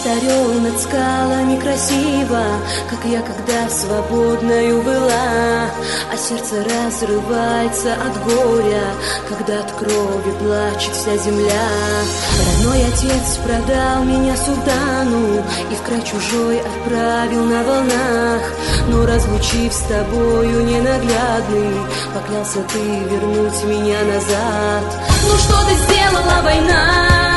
орел над скалами красиво, как я, когда свободною была. А сердце разрывается от горя, когда от крови плачет вся земля. Родной отец продал меня султану и в край чужой отправил на волнах. Но разлучив с тобою ненаглядный, поклялся ты вернуть меня назад. Ну что ты сделала, война?